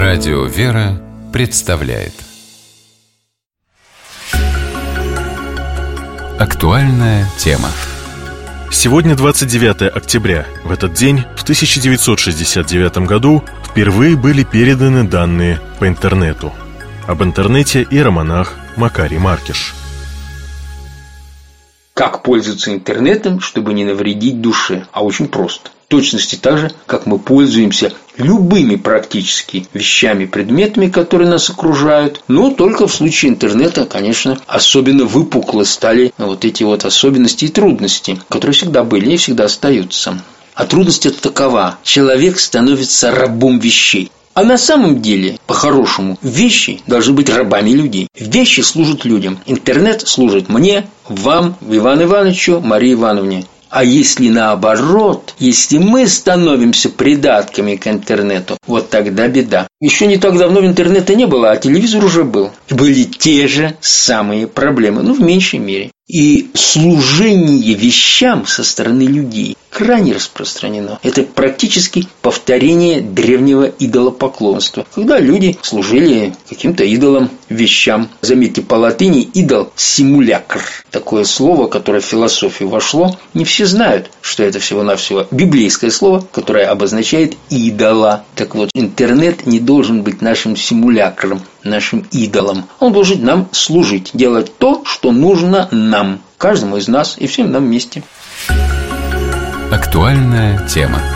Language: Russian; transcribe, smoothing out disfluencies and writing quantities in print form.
Радио «Вера» представляет актуальная тема. Сегодня 29 октября. В этот день, в 1969 году, впервые были переданы данные по интернету. Об интернете иеромонах Макарий Маркиш. Как пользоваться интернетом, чтобы не навредить душе? А очень просто. В точности так же, как мы пользуемся любыми практически вещами, предметами, которые нас окружают. Но только в случае интернета, конечно, особенно выпукло стали вот эти вот особенности и трудности, которые всегда были и всегда остаются. А трудность это такова: человек становится рабом вещей. А на самом деле, по-хорошему, вещи должны быть рабами людей. Вещи служат людям. Интернет служит мне, вам, Ивану Ивановичу, Марии Ивановне. А если наоборот, если мы становимся придатками к интернету, вот тогда беда. Еще не так давно интернета не было, а телевизор уже был. И были те же самые проблемы, но в меньшей мере. И служение вещам со стороны людей крайне распространено. Это практически повторение древнего идолопоклонства, когда люди служили каким-то идолам, вещам. Заметьте, по латыни идол – симулякр. Такое слово, которое в философию вошло, не все знают, что это всего-навсего библейское слово, которое обозначает идола. Так вот, интернет не должен быть нашим симулякром, нашим идолом. Он должен нам служить, делать то, что нужно нам, каждому из нас и всем нам вместе. Актуальная тема.